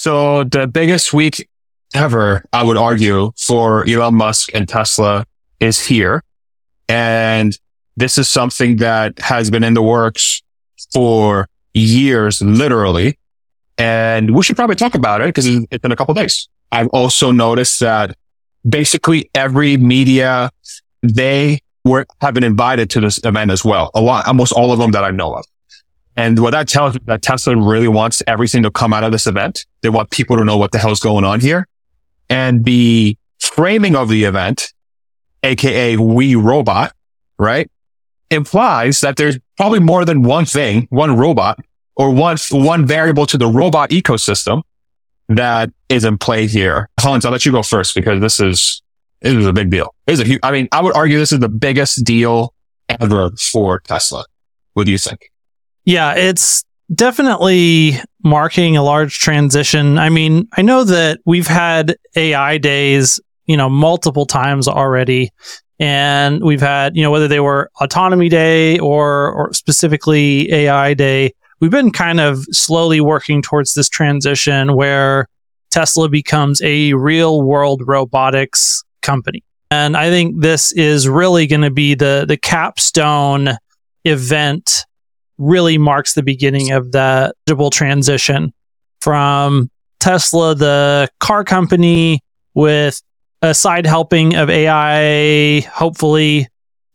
So the biggest week ever, I would argue, for Elon Musk and Tesla is here. And this is something that has been in the works for years, literally. And we should probably talk about it because it's in a couple of days. I've also noticed that basically every media, have been invited to this event as well. Almost all of them that I know of. And what that tells me that Tesla really wants everything to come out of this event. They want people to know what the hell's going on here. And the framing of the event, aka We Robot, right, implies that there's probably more than one thing, one robot, or one variable to the robot ecosystem that is in play here. Hans, I'll let you go first because this is a big deal. I would argue this is the biggest deal ever for Tesla. What do you think? Yeah, it's definitely marking a large transition. I mean, I know that we've had AI days, multiple times already. And we've had, whether they were Autonomy Day or specifically AI Day, we've been kind of slowly working towards this transition where Tesla becomes a real world robotics company. And I think this is really going to be the capstone event, really marks the beginning of that digital transition from Tesla, the car company with a side helping of AI, hopefully,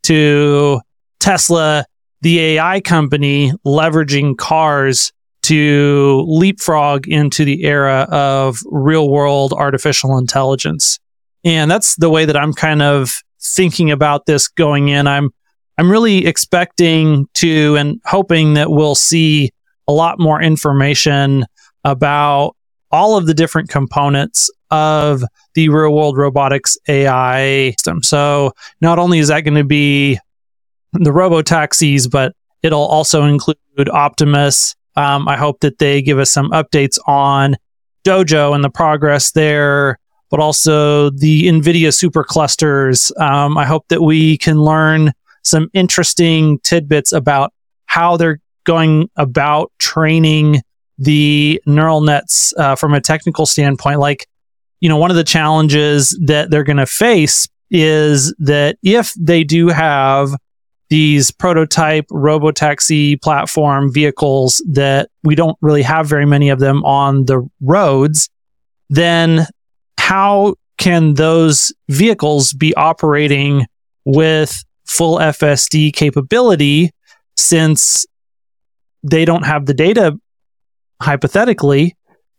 to Tesla, the AI company, leveraging cars to leapfrog into the era of real world artificial intelligence. And that's the way that I'm kind of thinking about this going in. I'm really expecting to and hoping that we'll see a lot more information about all of the different components of the real world robotics AI system. So not only is that going to be the robotaxis, but it'll also include Optimus. I hope that they give us some updates on Dojo and the progress there, but also the NVIDIA superclusters. I hope that we can learn some interesting tidbits about how they're going about training the neural nets from a technical standpoint. Like, one of the challenges that they're going to face is that if they do have these prototype robotaxi platform vehicles that we don't really have very many of them on the roads, then how can those vehicles be operating with full FSD capability since they don't have the data, hypothetically,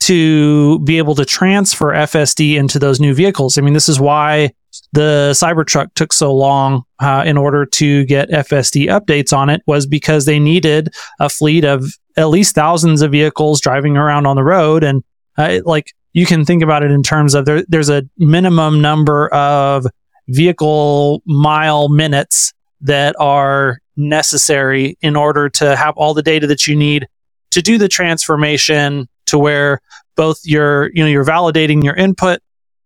to be able to transfer FSD into those new vehicles? I mean, this is why the Cybertruck took so long in order to get FSD updates on it, was because they needed a fleet of at least thousands of vehicles driving around on the road. And you can think about it in terms of there's a minimum number of vehicle mile minutes that are necessary in order to have all the data that you need to do the transformation to where both you're validating your input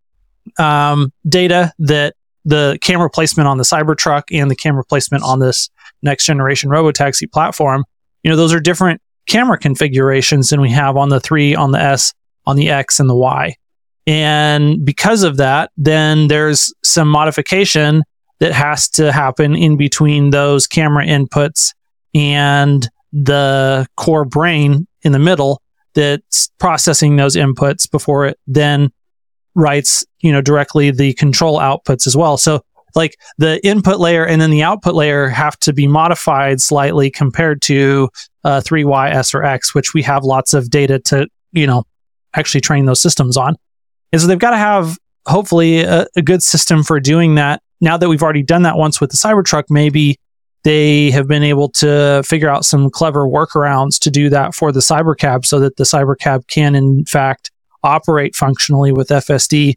data, that the camera placement on the Cybertruck and the camera placement on this next generation robotaxi platform, those are different camera configurations than we have on the 3, on the S, on the X, and the Y. And because of that, then there's some modification that has to happen in between those camera inputs and the core brain in the middle that's processing those inputs before it then writes, directly the control outputs as well. So like the input layer and then the output layer have to be modified slightly compared to 3Y, S, or X, which we have lots of data to, actually train those systems on. And so they've got to have, hopefully, a good system for doing that. Now that we've already done that once with the Cybertruck, maybe they have been able to figure out some clever workarounds to do that for the Cybercab so that the Cybercab can, in fact, operate functionally with FSD.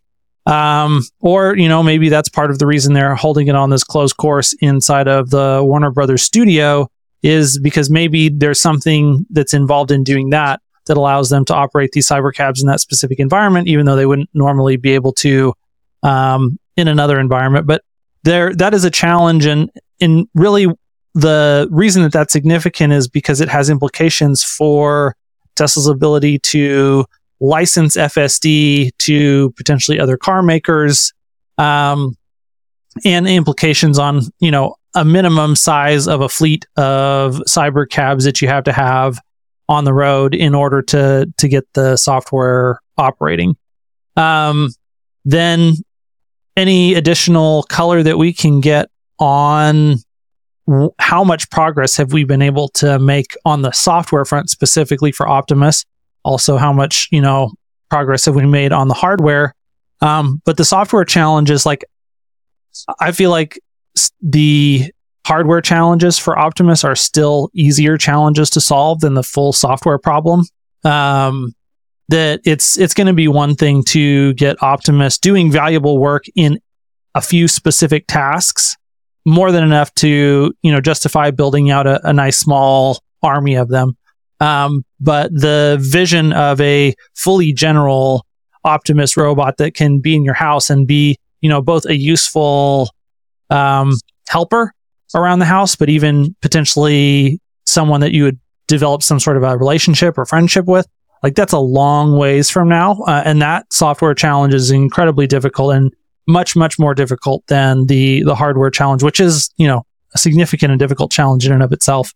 Or, maybe that's part of the reason they're holding it on this closed course inside of the Warner Brothers studio, is because maybe there's something that's involved in doing that allows them to operate these Cybercabs in that specific environment, even though they wouldn't normally be able to in another environment. But that is a challenge. And really the reason that that's significant is because it has implications for Tesla's ability to license FSD to potentially other car makers, and implications on, a minimum size of a fleet of cyber cabs that you have to have on the road in order to get the software operating. Then any additional color that we can get on how much progress have we been able to make on the software front specifically for Optimus? Also, how much, progress have we made on the hardware? But the software challenges, I feel like the hardware challenges for Optimus are still easier challenges to solve than the full software problem. That it's going to be one thing to get Optimus doing valuable work in a few specific tasks, more than enough to, justify building out a nice small army of them. But the vision of a fully general Optimus robot that can be in your house and be, both a useful helper around the house, but even potentially someone that you would develop some sort of a relationship or friendship with, that's a long ways from now. And that software challenge is incredibly difficult and much, much more difficult than the hardware challenge, which is, a significant and difficult challenge in and of itself.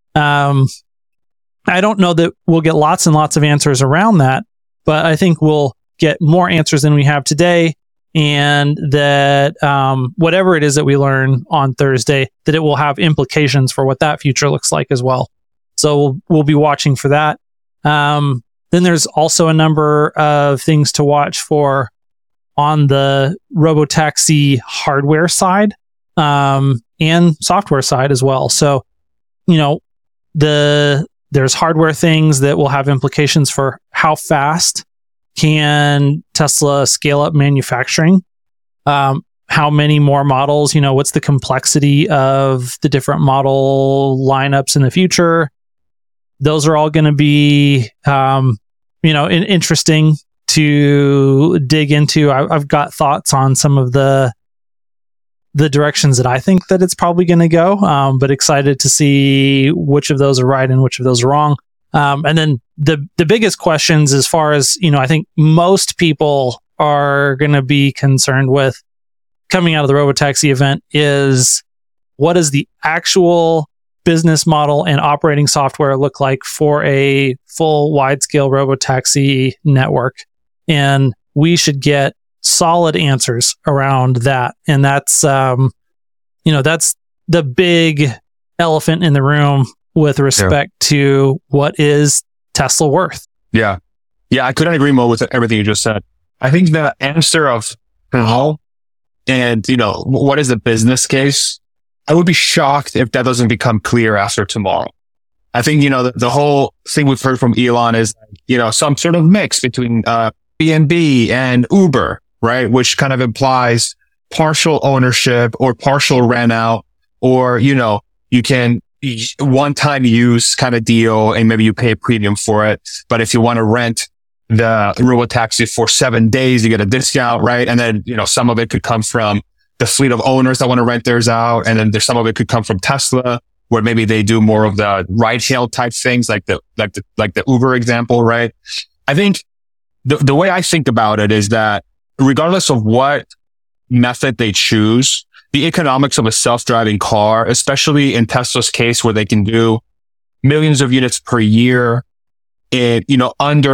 I don't know that we'll get lots and lots of answers around that, but I think we'll get more answers than we have today. And that whatever it is that we learn on Thursday, that it will have implications for what that future looks like as well. So we'll be watching for that. Then there's also a number of things to watch for on the robotaxi hardware side and software side as well. So, there's hardware things that will have implications for how fast can Tesla scale up manufacturing, how many more models, what's the complexity of the different model lineups in the future. Those are all going to be, interesting to dig into. I've got thoughts on some of the directions that I think that it's probably going to go, but excited to see which of those are right and which of those are wrong. And then the biggest questions, as far as, I think most people are going to be concerned with coming out of the Robotaxi event, is what does the actual business model and operating software look like for a full wide-scale Robotaxi network? And we should get solid answers around that. And that's, that's the big elephant in the room with respect to what is Tesla worth. Yeah. I couldn't agree more with everything you just said. I think the answer of how and, what is the business case, I would be shocked if that doesn't become clear after tomorrow. I think, the whole thing we've heard from Elon is, some sort of mix between Airbnb and Uber, right? Which kind of implies partial ownership or partial rent out, or, you can one-time use kind of deal and maybe you pay a premium for it. But if you want to rent the Robotaxi for 7 days, you get a discount, right? And then, some of it could come from the fleet of owners that want to rent theirs out. And then there's some of it could come from Tesla, where maybe they do more of the ride hail type things, like the Uber example, right? I think the way I think about it is that regardless of what method they choose, the economics of a self-driving car, especially in Tesla's case, where they can do millions of units per year in, under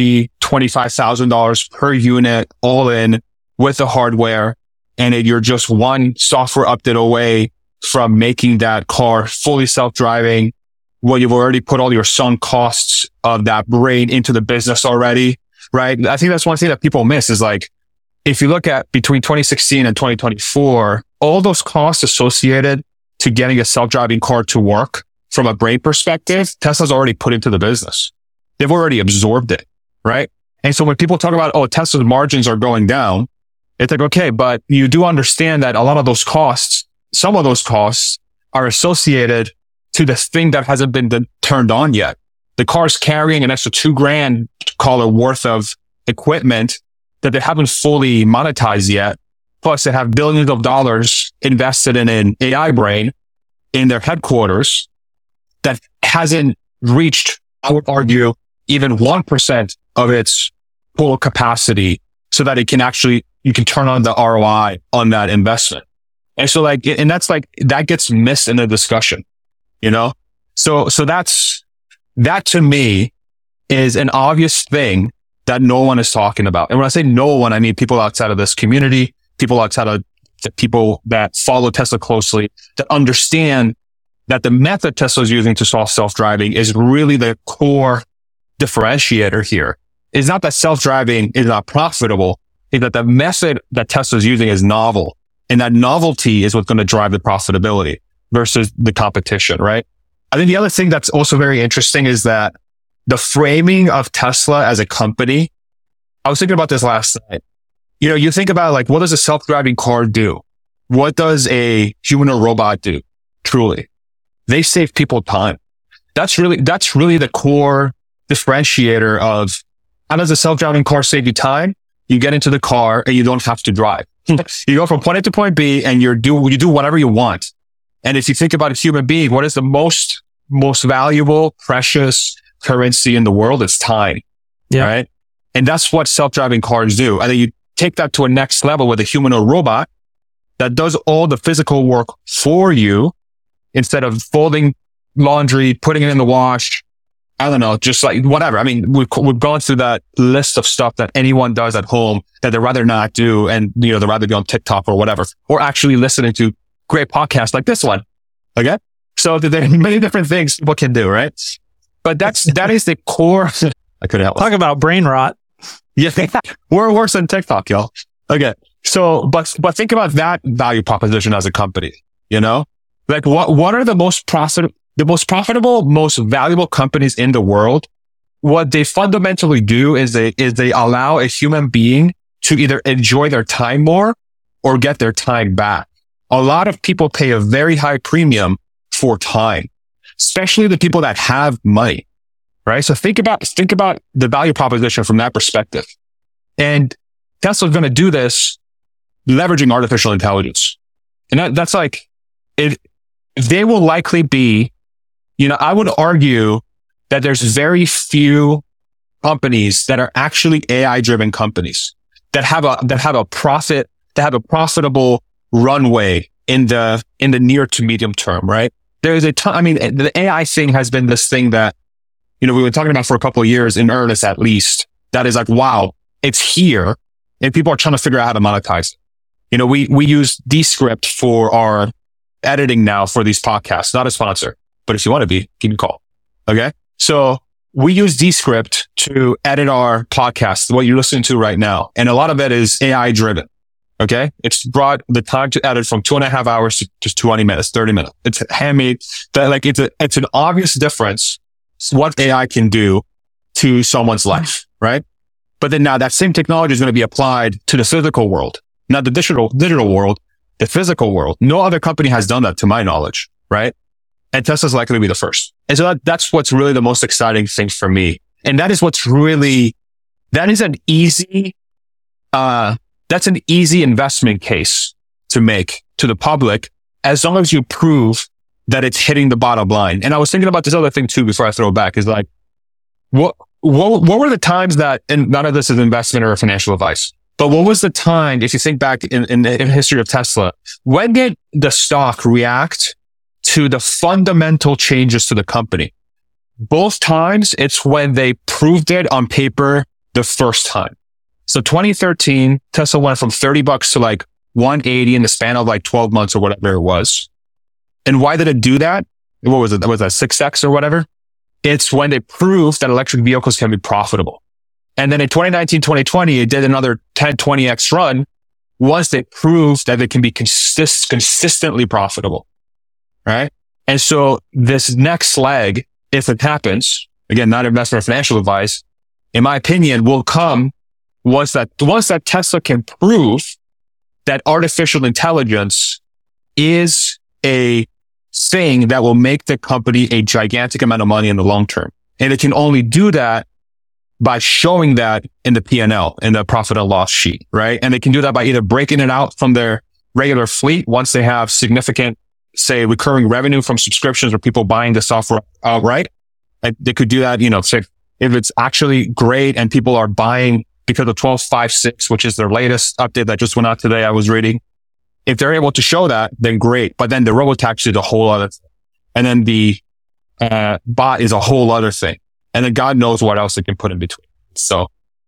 $25,000 per unit, all in with the hardware. And you're just one software update away from making that car fully self-driving. Well, you've already put all your sunk costs of that brain into the business already, right? I think that's one thing that people miss is if you look at between 2016 and 2024, all those costs associated to getting a self-driving car to work from a brain perspective, Tesla's already put into the business. They've already absorbed it, right? And so when people talk about, Tesla's margins are going down, it's okay, but you do understand that a lot of those costs, some of those costs are associated to the thing that hasn't been turned on yet. The car's carrying an extra $2,000 worth of equipment that they haven't fully monetized yet. Plus they have billions of dollars invested in an AI brain in their headquarters that hasn't reached, I would argue, even 1% of its total capacity so that you can turn on the ROI on that investment. And so that gets missed in the discussion, So that to me is an obvious thing that no one is talking about. And when I say no one, I mean people outside of this community, people outside of the people that follow Tesla closely, that understand that the method Tesla is using to solve self-driving is really the core differentiator here. It's not that self-driving is not profitable. It's that the method that Tesla is using is novel. And that novelty is what's going to drive the profitability versus the competition, right? I think the other thing that's also very interesting is that the framing of Tesla as a company, I was thinking about this last night. You think about what does a self-driving car do? What does a human or robot do? Truly, they save people time. That's really the core differentiator of how does a self-driving car save you time? You get into the car and you don't have to drive. You go from point A to point B and you do whatever you want. And if you think about a human being, what is the most valuable, precious currency in the world? It's time. Yeah. Right. And that's what self-driving cars do. And then you take that to a next level with a human or robot that does all the physical work for you instead of folding laundry, putting it in the wash. I don't know, just whatever. I mean, we've gone through that list of stuff that anyone does at home that they'd rather not do. And, they'd rather be on TikTok or whatever, or actually listening to great podcasts like this one. Okay. So there are many different things people can do, right? But that is the core. I couldn't help. Talk about brain rot. Yeah. We're worse than TikTok, y'all. Okay. So, but think about that value proposition as a company, what are the most profitable, most valuable companies in the world? What they fundamentally do is they allow a human being to either enjoy their time more or get their time back. A lot of people pay a very high premium for time, especially the people that have money, right? So think about the value proposition from that perspective. And Tesla's going to do this leveraging artificial intelligence. And that's they will likely be, I would argue that there's very few companies that are actually AI driven companies that have a profitable runway in the near to medium term, right? There's a ton. I mean, the AI thing has been this thing that, we've been talking about for a couple of years in earnest, at least. That is wow, it's here and people are trying to figure out how to monetize it. We use Descript for our editing now for these podcasts, not a sponsor, but if you want to be, give me a call. Okay. So we use Descript to edit our podcast, what you're listening to right now. And a lot of it is AI driven. Okay. It's brought the time to edit from 2.5 hours to just 20 minutes, 30 minutes. It's handmade. It's an obvious difference what AI can do to someone's life. Right. But then now that same technology is going to be applied to the physical world, not the digital world, the physical world. No other company has done that to my knowledge. Right. And Tesla's likely to be the first. And so that's what's really the most exciting thing for me. And that is that's an easy investment case to make to the public as long as you prove that it's hitting the bottom line. And I was thinking about this other thing too before I throw it back is what were the times that, and none of this is investment or financial advice, but what was the time, if you think back in the history of Tesla, when did the stock react to the fundamental changes to the company? Both times, it's when they proved it on paper the first time. So 2013, Tesla went from $30 to $180 in the span of 12 months or whatever it was. And why did it do that? What was it? Was that 6X or whatever? It's when they proved that electric vehicles can be profitable. And then in 2019, 2020, it did another 10, 20X run once they proved that it can be consistently profitable. Right. And so this next leg, if it happens, again, not investment or financial advice, in my opinion, will come once that Tesla can prove that artificial intelligence is a thing that will make the company a gigantic amount of money in the long term. And it can only do that by showing that in the P&L, in the profit and loss sheet, right? And they can do that by either breaking it out from their regular fleet once they have significant, say, recurring revenue from subscriptions or people buying the software outright. They could do that, say, if it's actually great and people are buying because of 12.5.6, which is their latest update that just went out today, I was reading. If they're able to show that, then great. But then the robotaxi is a whole other thing. And then the bot is a whole other thing. And then God knows what else they can put in between. So,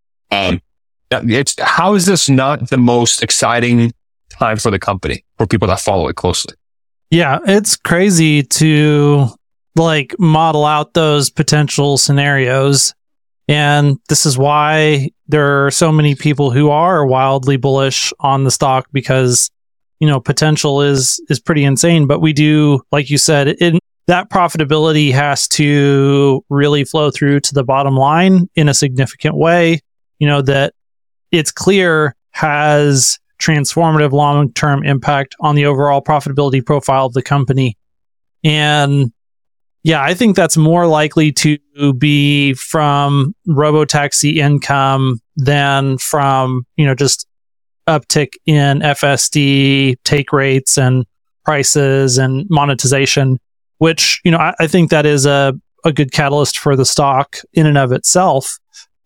how is this not the most exciting time for the company for people that follow it closely? Yeah, it's crazy to like model out those potential scenarios. And this is why there are so many people who are wildly bullish on the stock, because, you know, potential is pretty insane. But we do, like you said, that profitability has to really flow through to the bottom line in a significant way, you know, that it's clear has transformative long-term impact on the overall profitability profile of the company. And yeah, I think that's more likely to be from robotaxi income than from, you know, just uptick in FSD take rates and prices and monetization, which, you know, I think that is a good catalyst for the stock in and of itself.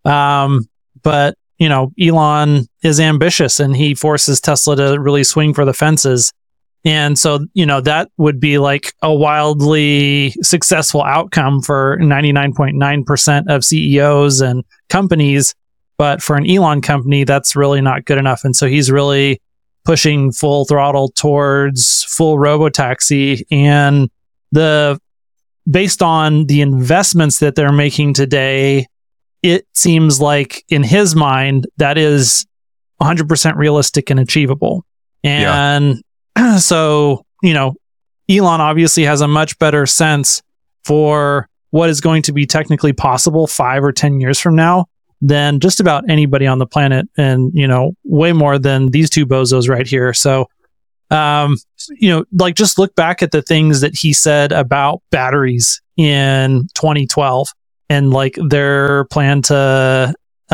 But, you know, Elon is ambitious and he forces Tesla to really swing for the fences. And so, you know, that would be like a wildly successful outcome for 99.9% of CEOs and companies. But for an Elon company, that's really not good enough. And so he's really pushing full throttle towards full robotaxi. And based on the investments that they're making today, it seems like in his mind, that is 100% realistic and achievable. And so, you know, Elon obviously has a much better sense for what is going to be technically possible 5 or 10 years from now than just about anybody on the planet. And, you know, way more than these two bozos right here. So, you know, like just look back at the things that he said about batteries in 2012 and like their plan to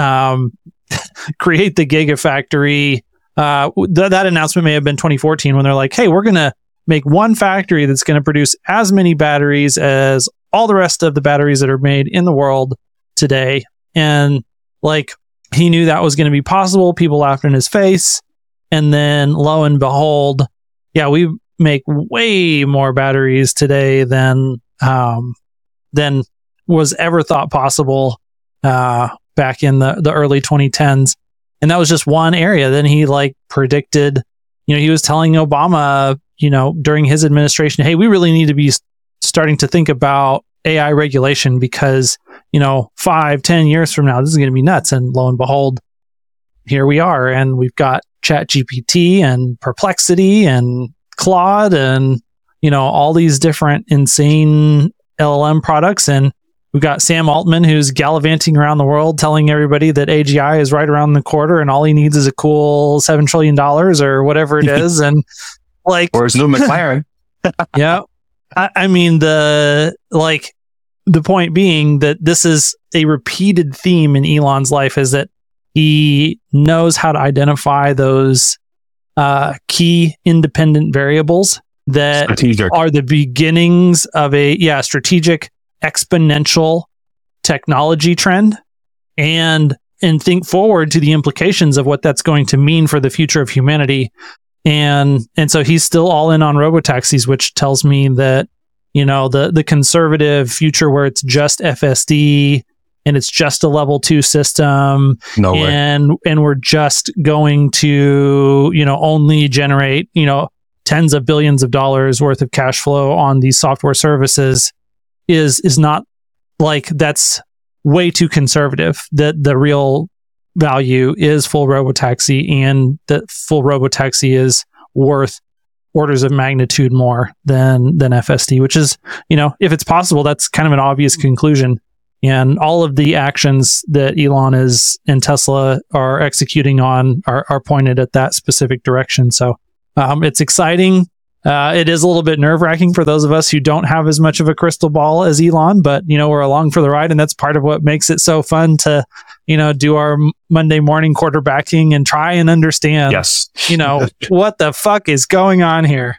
create the Gigafactory. That announcement may have been 2014 when they're like, hey, we're going to make one factory that's going to produce as many batteries as all the rest of the batteries that are made in the world today. And like, he knew that was going to be possible. People laughed in his face. And then lo and behold, yeah, we make way more batteries today than was ever thought possible back in the early 2010s. And that was just one area. Then he like predicted, you know, he was telling Obama, you know, during his administration, hey, we really need to be starting to think about AI regulation because, you know, 5-10 years from now, this is going to be nuts. And lo and behold, here we are. And we've got ChatGPT and Perplexity and Claude and, you know, all these different insane LLM products. And we've got Sam Altman, who's gallivanting around the world telling everybody that AGI is right around the corner and all he needs is a cool $7 trillion or whatever it is. And like, or his new McLaren. Yeah. I mean, the point being that this is a repeated theme in Elon's life is that he knows how to identify those key independent variables that are the beginnings of a strategic exponential technology trend and think forward to the implications of what that's going to mean for the future of humanity. And so he's still all in on robotaxis, which tells me that, you know, the conservative future where it's just FSD and it's just a level 2 system and we're just going to, you know, only generate, you know, tens of billions of dollars worth of cash flow on these software services is not like, that's way too conservative. That the real value is full robotaxi, and that full robotaxi is worth orders of magnitude more than FSD, which is, you know, if it's possible, that's kind of an obvious conclusion. And all of the actions that Elon and Tesla are executing on are pointed at that specific direction. So it's exciting. It is a little bit nerve-wracking for those of us who don't have as much of a crystal ball as Elon, but, you know, we're along for the ride, and that's part of what makes it so fun to, you know, do our Monday morning quarterbacking and try and understand, you know, what the fuck is going on here.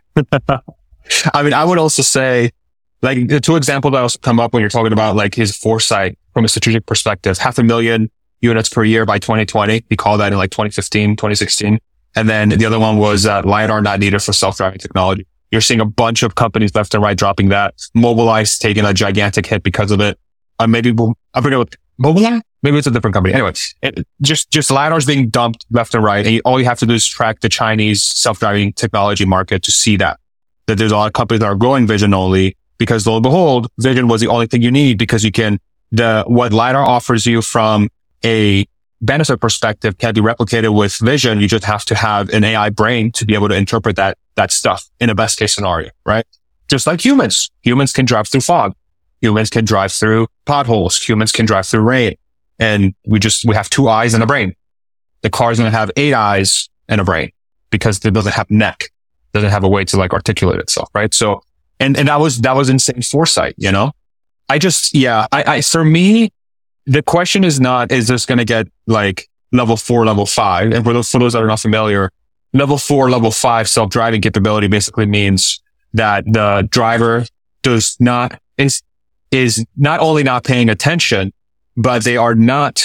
I mean, I would also say, like, the two examples that also come up when you're talking about like his foresight from a strategic perspective, 500,000 units per year by 2020. He called that in like 2015, 2016. And then the other one was LiDAR not needed for self-driving technology. You're seeing a bunch of companies left and right dropping that. Mobileye's taking a gigantic hit because of it. I forget what Mobileye? Maybe it's a different company. Anyway, just LiDAR's being dumped left and right. And all you have to do is track the Chinese self-driving technology market to see that there's a lot of companies that are growing vision only, because lo and behold, vision was the only thing you need, because what LiDAR offers you from a benefit perspective can be replicated with vision. You just have to have an AI brain to be able to interpret that stuff in a best case scenario, right? Just like humans. Humans can drive through fog. Humans can drive through potholes. Humans can drive through rain. And we have 2 eyes and a brain. The car is going to have 8 eyes and a brain because it doesn't have neck, doesn't have a way to like articulate itself, right? So, and that was insane foresight, you know? For me, the question is not, is this going to get like level 4, level 5? And for those that are not familiar, level 4, level 5 self-driving capability basically means that the driver is not only not paying attention, but they are banned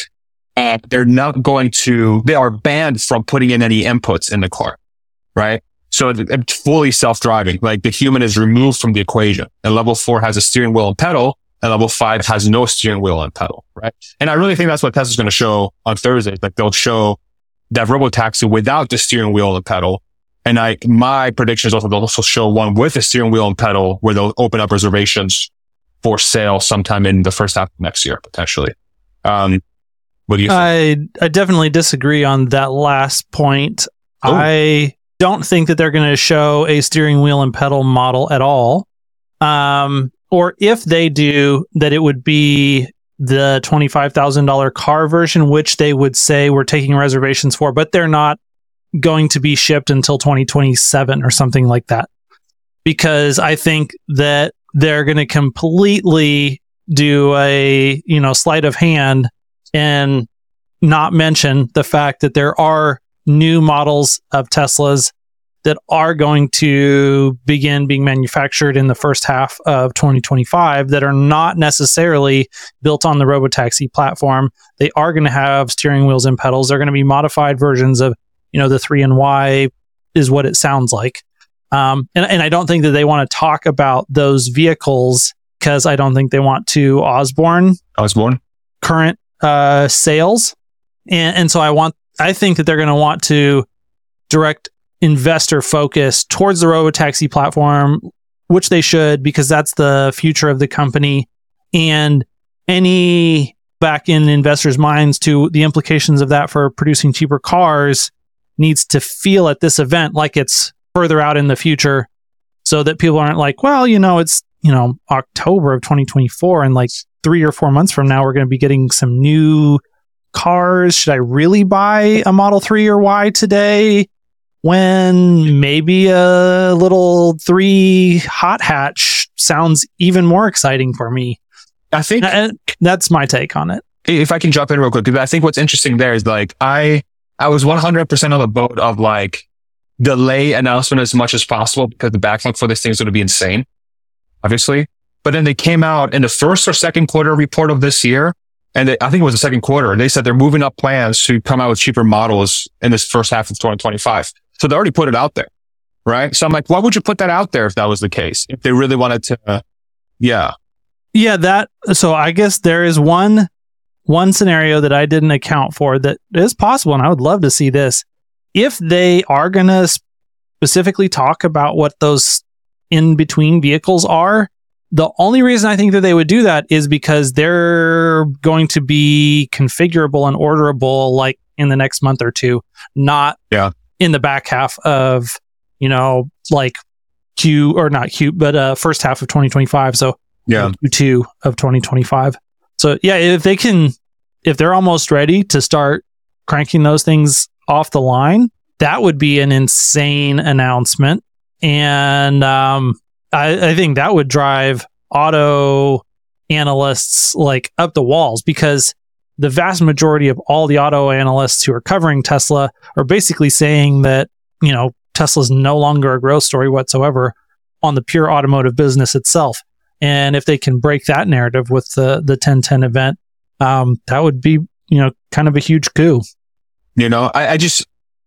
from putting in any inputs in the car, right? So it's fully self-driving. Like the human is removed from the equation. And level 4 has a steering wheel and pedal, and level 5 has no steering wheel and pedal, right? And I really think that's what Tesla's going to show on Thursday. Like they'll show that robotaxi without the steering wheel and pedal. And my prediction is also they'll also show one with a steering wheel and pedal, where they'll open up reservations for sale sometime in the first half of next year, potentially. What do you think? I definitely disagree on that last point. Oh. I don't think that they're going to show a steering wheel and pedal model at all. Or if they do, that it would be the $25,000 car version, which they would say we're taking reservations for, but they're not going to be shipped until 2027 or something like that. Because I think that they're going to completely do a, sleight of hand and not mention the fact that there are new models of Teslas that are going to begin being manufactured in the first half of 2025 that are not necessarily built on the robotaxi platform. They are going to have steering wheels and pedals. They're going to be modified versions of, the 3NY is what it sounds like. And I don't think that they want to talk about those vehicles because I don't think they want to Osborne current sales. And so I think that they're going to want to direct investor focus towards the robotaxi platform, which they should, because that's the future of the company. And any back in investors' minds to the implications of that for producing cheaper cars needs to feel at this event like it's further out in the future, so that people aren't like, well, it's, October of 2024 and like 3 or 4 months from now, we're going to be getting some new cars. Should I really buy a Model 3 or Y today when maybe a little 3 hot hatch sounds even more exciting for me? I think that's my take on it. If I can jump in real quick, because I think what's interesting there is like, I was 100% on the boat of like, delay announcement as much as possible because the backlog for this thing is going to be insane, obviously. But then they came out in the first or second quarter report of this year, and I think it was the second quarter. They said they're moving up plans to come out with cheaper models in this first half of 2025. So they already put it out there, right? So I'm like, why would you put that out there if that was the case? If they really wanted to, yeah. So I guess there is one scenario that I didn't account for that is possible, and I would love to see this. If they are going to specifically talk about what those in-between vehicles are, the only reason I think that they would do that is because they're going to be configurable and orderable like in the next month or two, not in the back half of, like first half of 2025. So Q2 of 2025. So if they're almost ready to start cranking those things off the line, that would be an insane announcement. And I think that would drive auto analysts like up the walls, because the vast majority of all the auto analysts who are covering Tesla are basically saying that, Tesla's no longer a growth story whatsoever on the pure automotive business itself. And if they can break that narrative with the 1010 event, that would be, kind of a huge coup. I just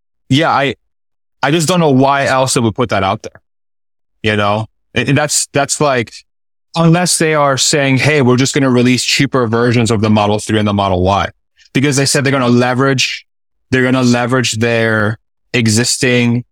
don't know why else they would put that out there. And that's like, unless they are saying, hey, we're just going to release cheaper versions of the Model 3 and the Model Y, because they said they're going to leverage their existing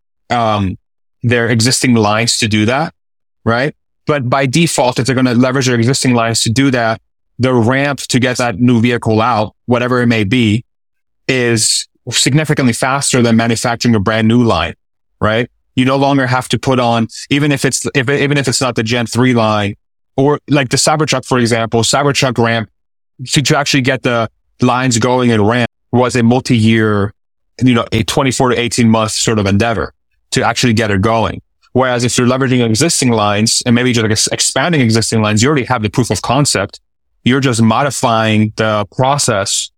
lines to do that. Right. But by default, if they're going to leverage their existing lines to do that, the ramp to get that new vehicle out, whatever it may be, is significantly faster than manufacturing a brand new line. Right. You no longer have to put on, even if it's not the Gen 3 line, or like the Cybertruck, for example, Cybertruck ramp to actually get the lines going and ramp was a multi-year, a 24 to 18 month sort of endeavor to actually get it going. Whereas if you're leveraging existing lines and maybe just like expanding existing lines, you already have the proof of concept. You're just modifying the process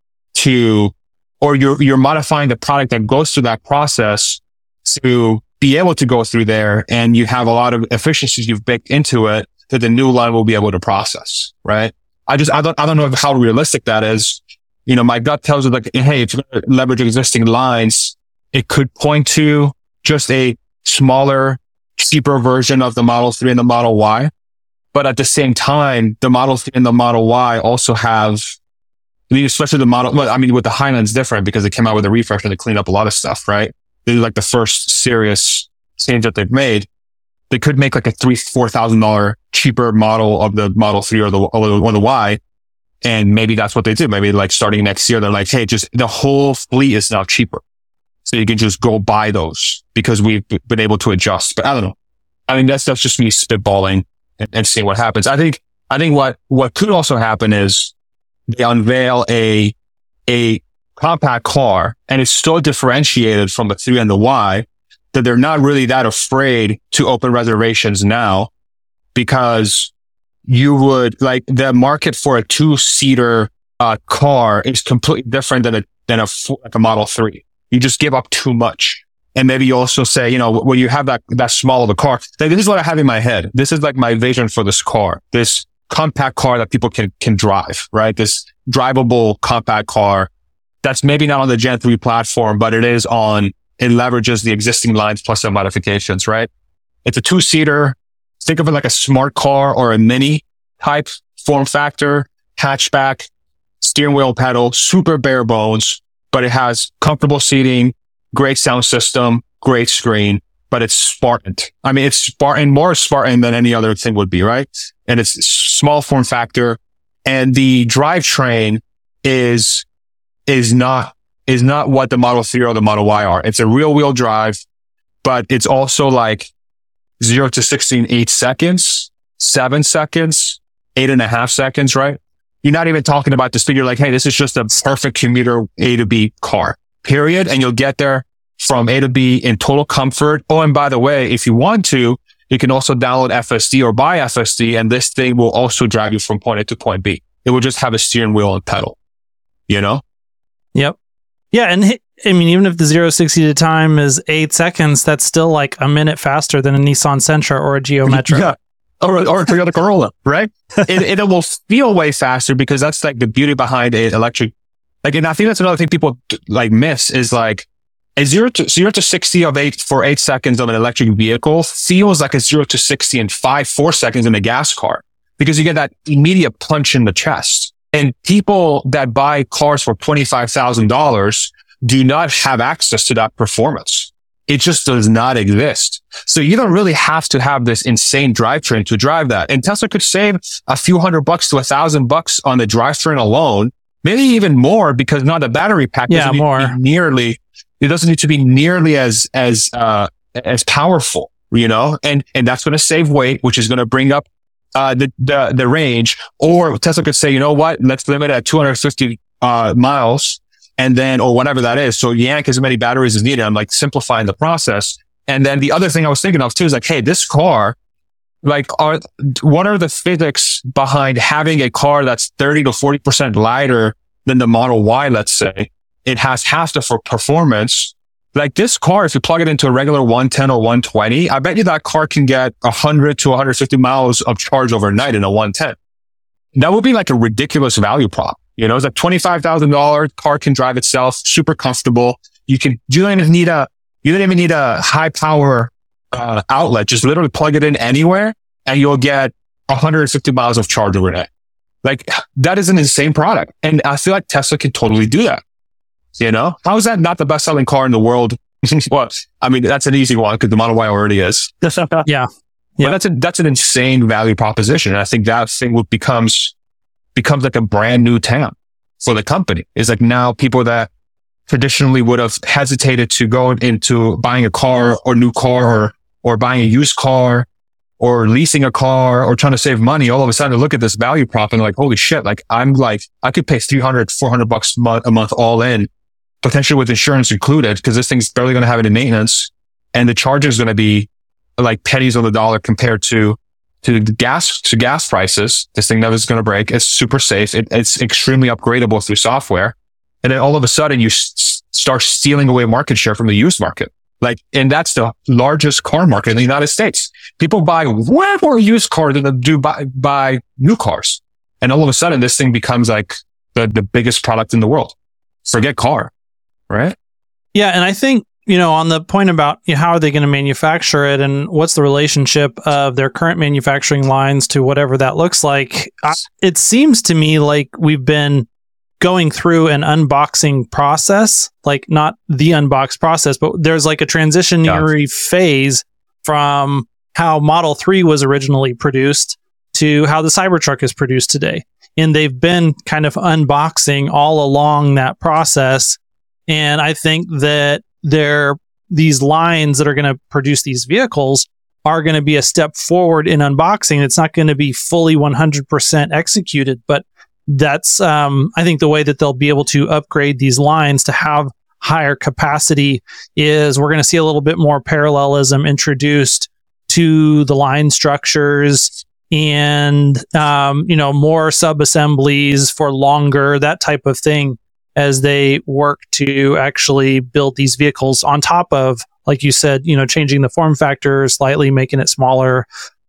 or you're modifying the product that goes through that process to be able to go through there. And you have a lot of efficiencies you've baked into it that the new line will be able to process. Right. I don't know how realistic that is. My gut tells you like, hey, if you're going to leverage existing lines, it could point to just a smaller, cheaper version of the Model 3 and the Model Y. But at the same time, the Model 3 and the Model Y also have, especially the model, with the Highland's different because it came out with a refresh and they cleaned up a lot of stuff, right? This is like the first serious change that they've made. They could make like a $3,000-$4,000 cheaper model of the Model 3 or the Y. And maybe that's what they do. Maybe like starting next year, they're like, hey, just the whole fleet is now cheaper. So you can just go buy those because we've been able to adjust. But I don't know. That's just me spitballing and seeing what happens. I think what could also happen is they unveil a compact car and it's so differentiated from the 3 and the Y that they're not really that afraid to open reservations now, because you would like the market for a 2-seater car is completely different than a Model 3. You just give up too much. And maybe you also say, when you have that small of a car, like, this is what I have in my head. This is like my vision for this car, this compact car that people can drive, right? This drivable compact car that's maybe not on the Gen 3 platform, but it leverages the existing lines plus some modifications, right? It's a 2-seater. Think of it like a smart car or a mini type form factor, hatchback, steering wheel pedal, super bare bones, but it has comfortable seating, great sound system, great screen, but it's Spartan. It's Spartan, more Spartan than any other thing would be, right? And it's small form factor. And the drivetrain is not what the Model 3 or the Model Y are. It's a real wheel drive, but it's also like 0 to 60 in 8 seconds, 7 seconds, 8.5 seconds, right? You're not even talking about the speed. You're like, hey, this is just a perfect commuter A to B car, period. And you'll get there from A to B in total comfort. Oh, and by the way, if you want to, you can also download FSD or buy FSD, and this thing will also drive you from point A to point B. It will just have a steering wheel and pedal, Yep. Yeah. And even if the 0-60 to time is 8 seconds, that's still like a minute faster than a Nissan Sentra or a Geo Metro. Yeah. Or a Toyota Corolla, right? it will feel way faster because that's like the beauty behind an electric. Like, and I think that's another thing people like miss is like a 0 to 60 for 8 seconds of an electric vehicle feels like a 0 to 60 in 4 seconds in a gas car, because you get that immediate punch in the chest. And people that buy cars for $25,000 do not have access to that performance. It just does not exist. So you don't really have to have this insane drivetrain to drive that. And Tesla could save a few $100 to $1,000 on the drivetrain alone, maybe even more, because now the battery pack doesn't need to be nearly as powerful, and that's going to save weight, which is going to bring up the range. Or Tesla could say, you know what, let's limit it at 250 miles. And then, or whatever that is. So yank as many batteries as needed. I'm like simplifying the process. And then the other thing I was thinking of too is like, hey, this car, like, what are the physics behind having a car that's 30 to 40% lighter than the Model Y, let's say? It has half the performance. Like this car, if you plug it into a regular 110 or 120, I bet you that car can get 100 to 150 miles of charge overnight in a 110. That would be like a ridiculous value prop. You know, it's like $25,000 car, can drive itself, super comfortable. You don't even need a high power outlet. Just literally plug it in anywhere and you'll get 150 miles of charge over day. Like, that is an insane product. And I feel like Tesla can totally do that. You know, how is that not the best selling car in the world? Well, I mean, that's an easy one because the Model Y already is. Yeah. But that's an insane value proposition. And I think that thing becomes like a brand new TAM for the company. It's like now people that traditionally would have hesitated to go into buying a car or new car or buying a used car or leasing a car or trying to save money, all of a sudden look at this value prop and like, holy shit, like I could pay $300, $400 a month all in, potentially with insurance included, because this thing's barely going to have any maintenance. And the charge is going to be like pennies on the dollar compared to gas prices. This thing never is going to break. It's super safe. It's extremely upgradable through software. And then all of a sudden you start stealing away market share from the used market. Like, and that's the largest car market in the United States. People buy way more used cars than they do buy new cars. And all of a sudden this thing becomes like the biggest product in the world. Forget car, right? Yeah. And I think, you know, on the point about how are they going to manufacture it and what's the relationship of their current manufacturing lines to whatever that looks like, it seems to me like we've been going through an unboxing process, like not the unbox process, but there's like a transitionary phase from how Model 3 was originally produced to how the Cybertruck is produced today. And they've been kind of unboxing all along that process. And I think that these lines that are going to produce these vehicles are going to be a step forward in unboxing. It's not going to be fully 100% executed, but that's, I think the way that they'll be able to upgrade these lines to have higher capacity is we're going to see a little bit more parallelism introduced to the line structures and, more sub-assemblies for longer, that type of thing, as they work to actually build these vehicles on top of, like you said, changing the form factor slightly, making it smaller,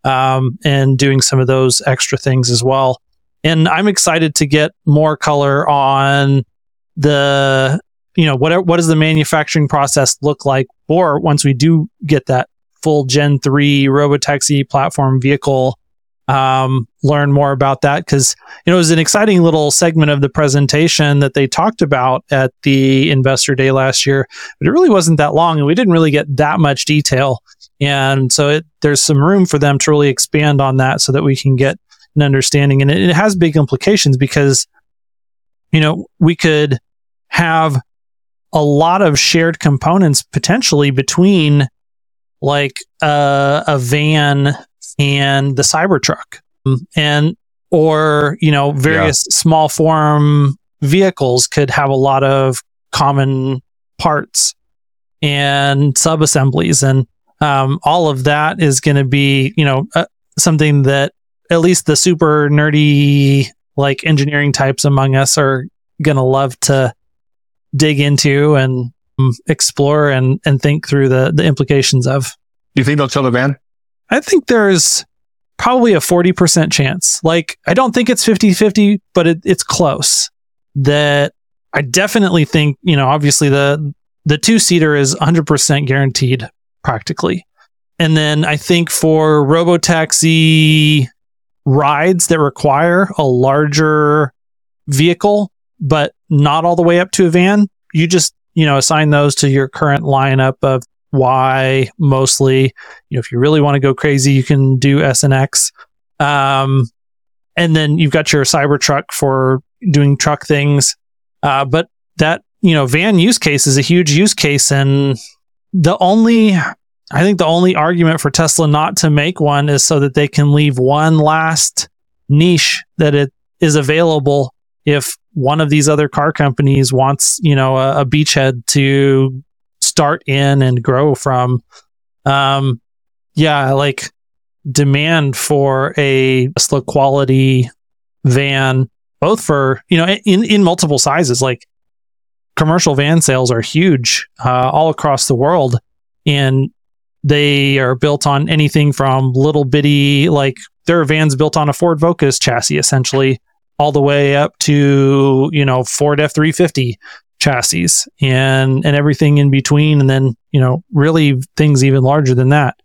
and doing some of those extra things as well. And I'm excited to get more color on the, what does the manufacturing process look like for once we do get that full Gen 3 Robotaxi platform vehicle. Learn more about that because, it was an exciting little segment of the presentation that they talked about at the Investor Day last year, but it really wasn't that long and we didn't really get that much detail. And so there's some room for them to really expand on that so that we can get an understanding. And it has big implications because, we could have a lot of shared components potentially between like a van and the Cybertruck or various small form vehicles could have a lot of common parts and sub-assemblies. And all of that is going to be, something that at least the super nerdy, like engineering types among us are going to love to dig into and explore and think through the implications of. Do you think they'll sell the van? I think there's probably a 40% chance. Like, I don't think it's 50-50, but it's close. That I definitely think, obviously the two-seater is 100% guaranteed practically. And then I think for Robotaxi rides that require a larger vehicle, but not all the way up to a van, you just, assign those to your current lineup of Y mostly. If you really want to go crazy, you can do S and X. And then you've got your Cybertruck for doing truck things. But that, van use case is a huge use case. And I think the only argument for Tesla not to make one is so that they can leave one last niche that it is available if one of these other car companies wants, a beachhead to start in and grow from. Like demand for a Tesla quality van, both for, in multiple sizes, like commercial van sales are huge all across the world. And they are built on anything from little bitty, like there are vans built on a Ford Focus chassis, essentially, all the way up to, Ford F-350 chassis and everything in between. And then, really things even larger than that.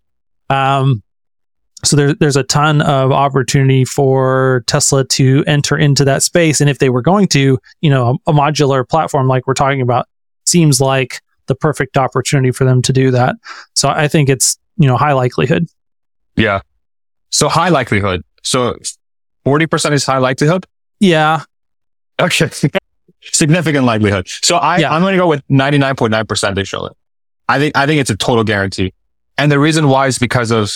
So there's a ton of opportunity for Tesla to enter into that space. And if they were going to, a modular platform like we're talking about seems like the perfect opportunity for them to do that. So I think it's, high likelihood. Yeah. So high likelihood. So 40% is high likelihood? Yeah. Okay. Significant likelihood. So I'm going to go with 99.9% they show it. I think it's a total guarantee. And the reason why is because of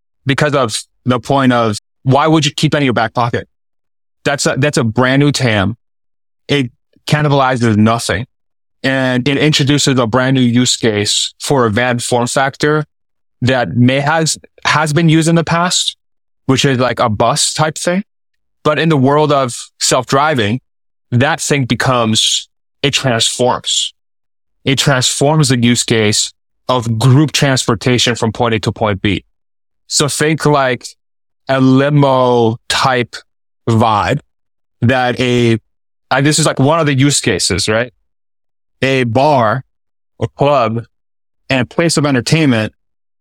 the point of why would you keep that in your back pocket? That's a brand new TAM. It cannibalizes nothing. And it introduces a brand new use case for a van form factor that has been used in the past, which is like a bus type thing. But in the world of self-driving, that thing it transforms. It transforms the use case of group transportation from point A to point B. So think like a limo type vibe this is like one of the use cases, right? A bar or club and place of entertainment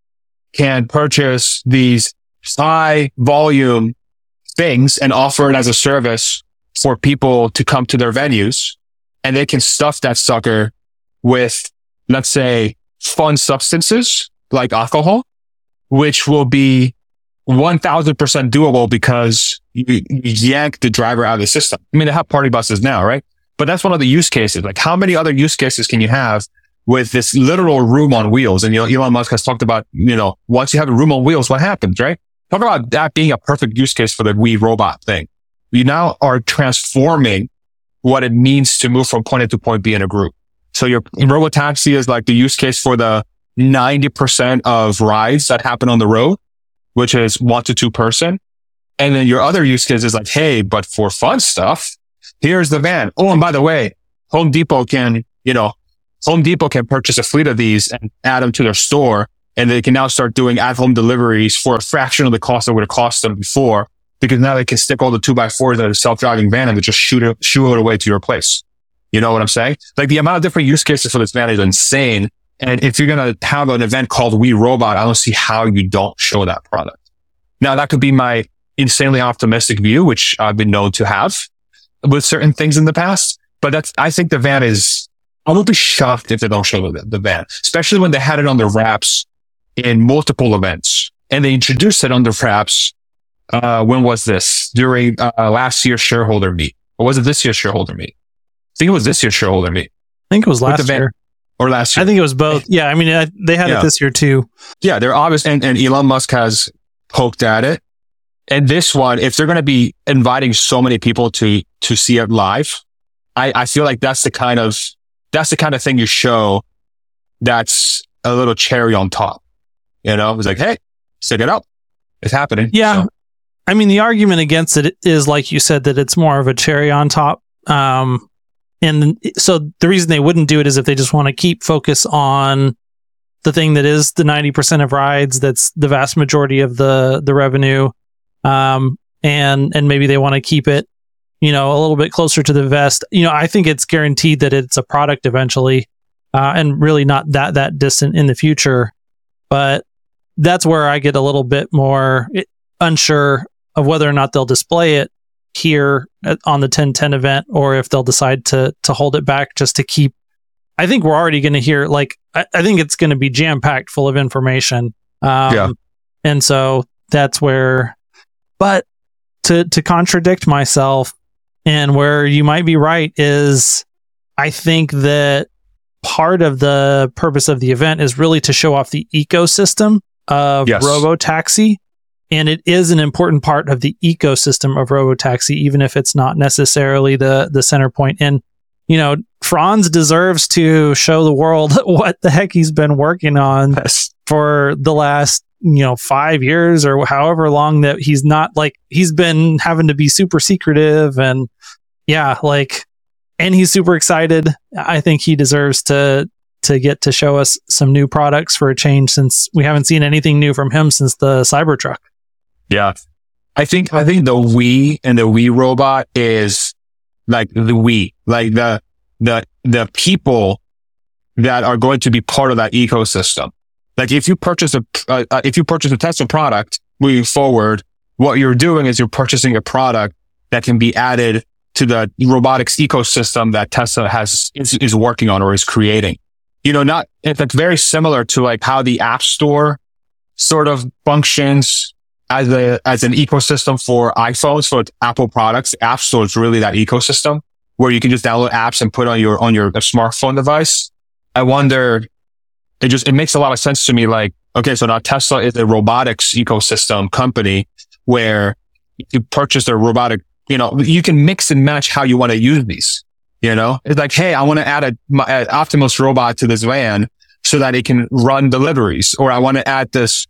can purchase these high volume things and offer it as a service for people to come to their venues, and they can stuff that sucker with, let's say, fun substances like alcohol, which will be 1000% doable because you yank the driver out of the system. I mean, they have party buses now, right? But that's one of the use cases. Like, how many other use cases can you have with this literal room on wheels? And, Elon Musk has talked about, once you have a room on wheels, what happens, right? Talk about that being a perfect use case for the We Robot thing. You now are transforming what it means to move from point A to point B in a group. So your robotaxi is like the use case for the 90% of rides that happen on the road, which is 1 to 2 person. And then your other use case is like, hey, but for fun stuff, here's the van. Oh, and by the way, Home Depot can purchase a fleet of these and add them to their store. And they can now start doing at-home deliveries for a fraction of the cost that would have cost them before, because now they can stick all the 2x4s in a self-driving van and they just shoot it away to your place. You know what I'm saying? Like, the amount of different use cases for this van is insane. And if you're going to have an event called We Robot, I don't see how you don't show that product. Now, that could be my insanely optimistic view, which I've been known to have with certain things in the past. But I think the van I will be shocked if they don't show the van, especially when they had it on the wraps in multiple events. And they introduced it on the wraps. When was this? During last year's shareholder meet. Or was it this year's shareholder meet? I think it was this year's shareholder meet. I think it was last year. Or last year. I think it was both. Yeah, I mean, they had it this year too. Yeah, they're obvious. And Elon Musk has poked at it. And this one, if they're going to be inviting so many people to see it live, I feel like that's the kind of thing you show that's a little cherry on top. It's like, hey, check it out. It's happening. Yeah. So. I mean, the argument against it is, like you said, that it's more of a cherry on top. And so the reason they wouldn't do it is if they just want to keep focus on the thing that is the 90% of rides, that's the vast majority of the revenue. And maybe they want to keep it, a little bit closer to the vest. I think it's guaranteed that it's a product eventually, and really not that distant in the future. But that's where I get a little bit more unsure of whether or not they'll display it here on the 1010 event, or if they'll decide to hold it back just to keep. I think we're already going to hear, I think it's going to be jam-packed full of information. And so that's where, but to contradict myself, and where you might be right, is I think that part of the purpose of the event is really to show off the ecosystem of Robotaxi. And it is an important part of the ecosystem of Robotaxi, even if it's not necessarily the center point. And, Franz deserves to show the world what the heck he's been working on for the last, 5 years or however long that he's been having to be super secretive. And and he's super excited. I think he deserves to get to show us some new products for a change, since we haven't seen anything new from him since the Cybertruck. Yeah. I think the we and the we robot is like the we, like the people that are going to be part of that ecosystem. Like if you purchase a Tesla product moving forward, what you're doing is you're purchasing a product that can be added to the robotics ecosystem that Tesla is working on or is creating. That's very similar to like how the App Store sort of functions as an ecosystem for iPhones, for Apple products. The App Store is really that ecosystem where you can just download apps and put on your smartphone device. I wonder, it makes a lot of sense to me. Like, okay, so now Tesla is a robotics ecosystem company where you purchase a robotic, you can mix and match how you want to use these. It's like, hey, I want to add an Optimus robot to this van so that it can run deliveries, or I want to add this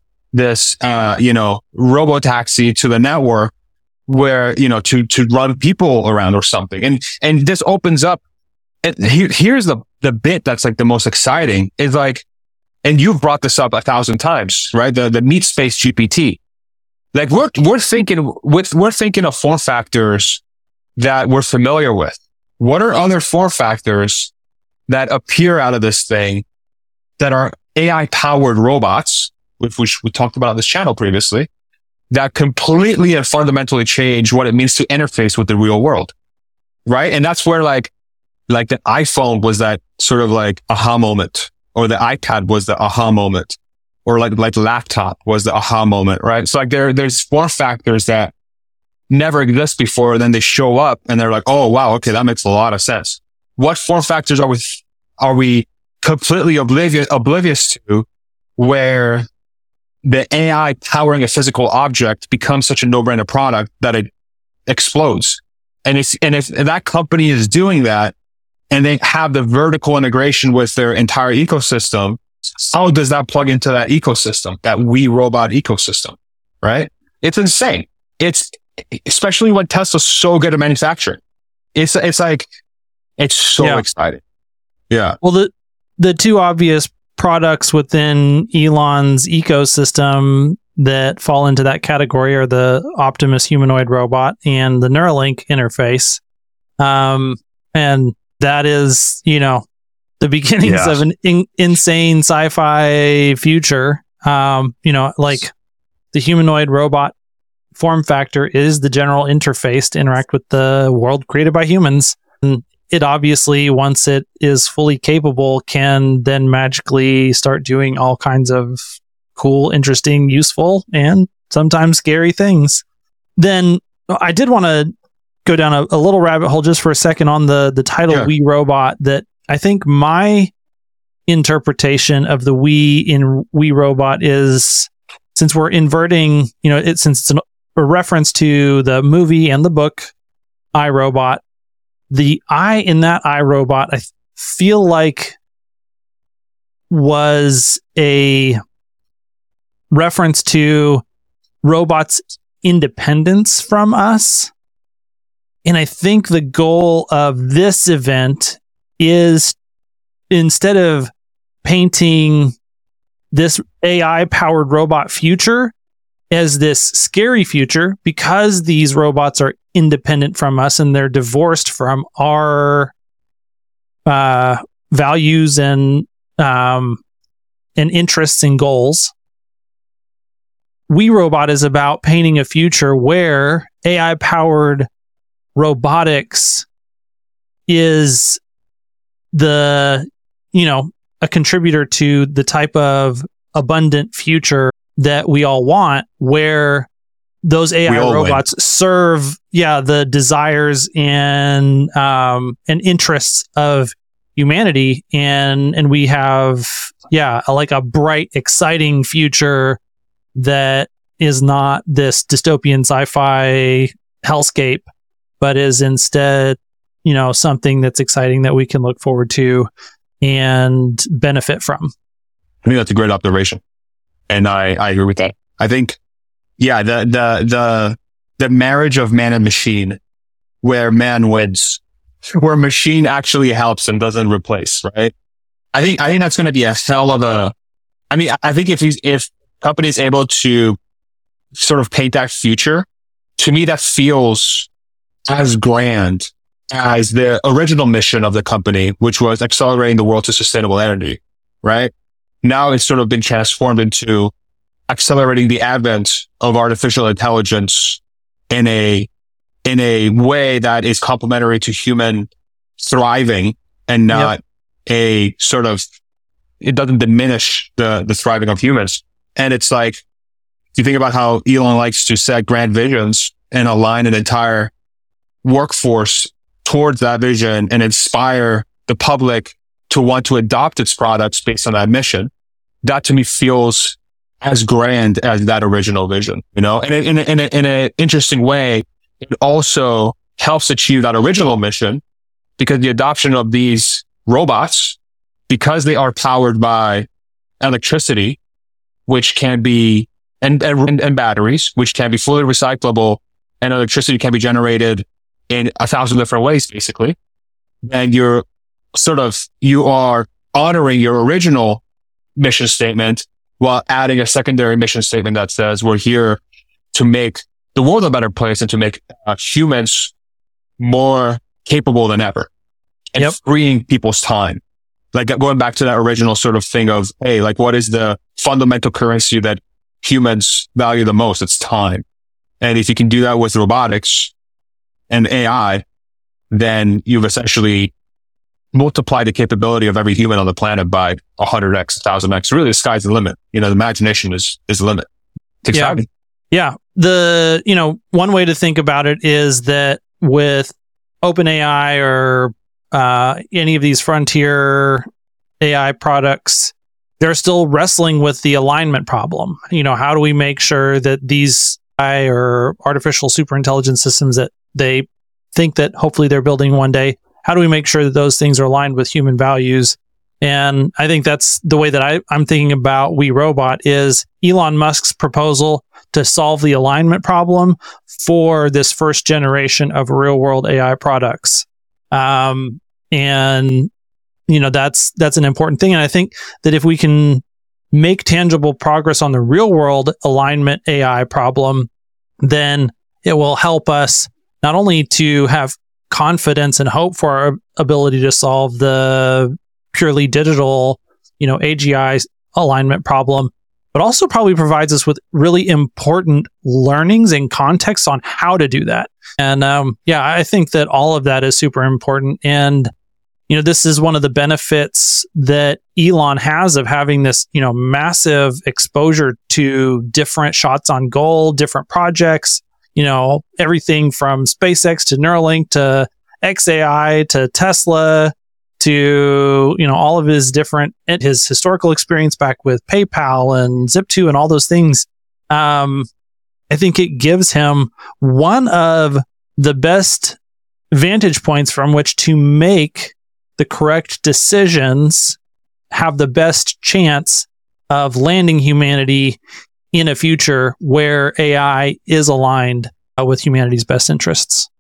robotaxi to the network where, to run people around or something. And this opens up. Here's the bit that's like the most exciting is like, and you've brought this up 1,000 times, right? The meat space GPT. Like we're thinking of form factors that we're familiar with. What are other form factors that appear out of this thing that are AI powered robots, which we talked about on this channel previously, that completely and fundamentally change what it means to interface with the real world, right? And that's where like the iPhone was that sort of like aha moment, or the iPad was the aha moment, or like laptop was the aha moment, right? So like there's form factors that never exist before, then they show up and they're like, oh wow, okay, that makes a lot of sense. What form factors are we completely oblivious to, where the AI powering a physical object becomes such a no-brainer product that it explodes? And if that company is doing that and they have the vertical integration with their entire ecosystem, how does that plug into that ecosystem, that we robot ecosystem, right? It's insane. It's especially when Tesla's so good at manufacturing. It's like, it's so exciting. Yeah. Well, the two obvious products within Elon's ecosystem that fall into that category are the Optimus humanoid robot and the Neuralink interface. And that is, the beginnings of an insane sci-fi future. Like the humanoid robot form factor is the general interface to interact with the world created by humans. And it obviously, once it is fully capable, can then magically start doing all kinds of cool, interesting, useful, and sometimes scary things. Then I did want to go down a little rabbit hole just for a second on the title We Robot. That I think my interpretation of the we in We Robot is, since we're inverting, since it's a reference to the movie and the book iRobot, the I in that iRobot, I feel like was a reference to robots' independence from us. And I think the goal of this event is, instead of painting this AI-powered robot future as this scary future, because these robots are independent from us and they're divorced from our values and interests and goals, We Robot is about painting a future where AI-powered robotics is a contributor to the type of abundant future that we all want, where those AI robots serve the desires and interests of humanity, and we have a bright, exciting future that is not this dystopian sci-fi hellscape, but is instead something that's exciting that we can look forward to and benefit from. I think that's a great observation, and I agree with that. I think the marriage of man and machine, where man wins, where machine actually helps and doesn't replace, right? I think that's going to be a hell of a. I mean, I think if companies able to sort of paint that future, to me, that feels as grand as the original mission of the company, which was accelerating the world to sustainable energy, right? Now it's sort of been transformed into accelerating the advent of artificial intelligence in a way that is complementary to human thriving and not a sort of, it doesn't diminish the thriving of humans. And it's like, if you think about how Elon likes to set grand visions and align an entire workforce towards that vision and inspire the public to want to adopt its products based on that mission, that to me feels as grand as that original vision, you know? And in an interesting way, it also helps achieve that original mission because the adoption of these robots, because they are powered by electricity, which can be, and batteries, which can be fully recyclable, and electricity can be generated in 1,000 different ways, basically. And you are honoring your original mission statement while adding a secondary mission statement that says we're here to make the world a better place and to make humans more capable than ever and freeing people's time. Like going back to that original sort of thing of, hey, like what is the fundamental currency that humans value the most? It's time. And if you can do that with robotics and AI, then you've essentially multiplied the capability of every human on the planet by 100x, 1,000x. Really, the sky's the limit. You know, the imagination is the limit. It's exciting. Yeah. One way to think about it is that with OpenAI or any of these frontier AI products, they're still wrestling with the alignment problem. You know, how do we make sure that these AI or artificial superintelligence systems that they think that hopefully they're building one day, how do we make sure that those things are aligned with human values? And I think that's the way that I'm thinking about We Robot is Elon Musk's proposal to solve the alignment problem for this first generation of real world AI products. And that's an important thing. And I think that if we can make tangible progress on the real world alignment AI problem, then it will help us not only to have confidence and hope for our ability to solve the purely digital, AGI alignment problem, but also probably provides us with really important learnings and context on how to do that. And I think that all of that is super important. And this is one of the benefits that Elon has of having this, massive exposure to different shots on goal, different projects, everything from SpaceX to Neuralink to xAI to Tesla to, all of his historical experience back with PayPal and Zip2 and all those things. I think it gives him one of the best vantage points from which to make the correct decisions, have the best chance of landing humanity in a future where AI is aligned with humanity's best interests.